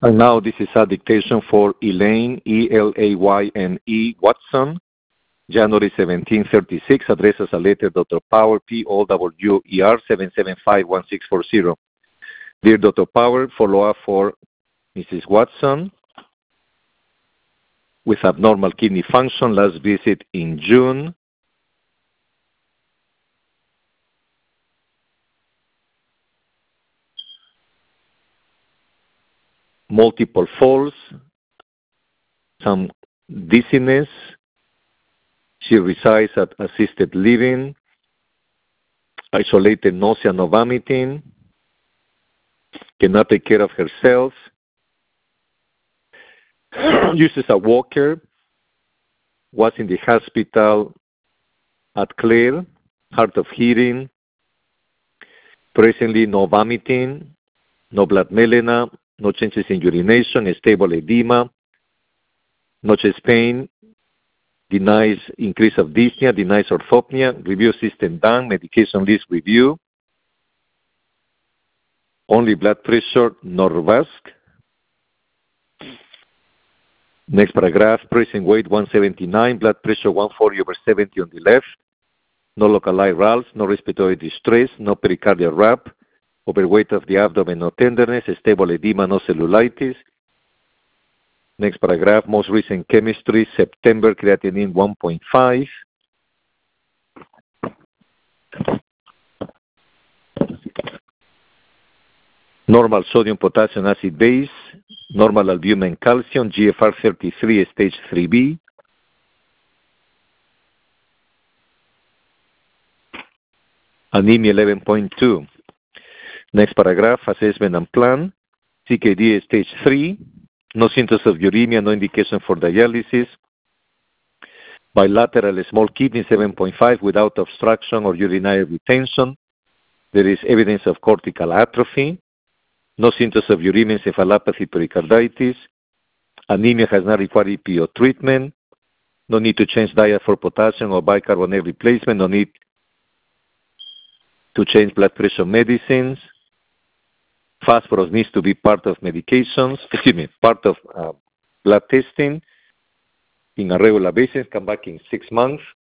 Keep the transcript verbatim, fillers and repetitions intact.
And now this is a dictation for Elaine, E L A Y N E, Watson, January seventeenth, thirty-six, address as a letter, Doctor Power, P O W E R seven seven five one six four zero. Dear Doctor Power, follow-up for Missus Watson with abnormal kidney function, last visit in June. Multiple falls, some dizziness. She resides at assisted living, isolated nausea, no vomiting, cannot take care of herself, uses a walker, was in the hospital at Clare, hard of hearing, presently no vomiting, no blood melena, no changes in urination, stable edema, no chest pain, denies increase of dyspnea, denies orthopnea, review system done, medication list review, only blood pressure, Norvasc. Next paragraph, present weight one seventy-nine, blood pressure one forty over seventy on the left, no localized ralls, no respiratory distress, no pericardial rap, overweight of the abdomen, no tenderness, stable edema, no cellulitis. Next paragraph, most recent chemistry, September, creatinine one point five. Normal sodium, potassium, acid base, normal albumin, calcium, G F R thirty-three, stage three B. Anemia eleven point two. Next paragraph, assessment and plan, C K D stage three, no symptoms of uremia, no indication for dialysis. Bilateral small kidney seven point five without obstruction or urinary retention. There is evidence of cortical atrophy. No symptoms of uremia, encephalopathy, pericarditis. Anemia has not required E P O treatment. No need to change diet for potassium or bicarbonate replacement. No need to change blood pressure medicines. Phosphorus needs to be part of medications, excuse me, part of uh, blood testing in a regular basis. Come back in six months.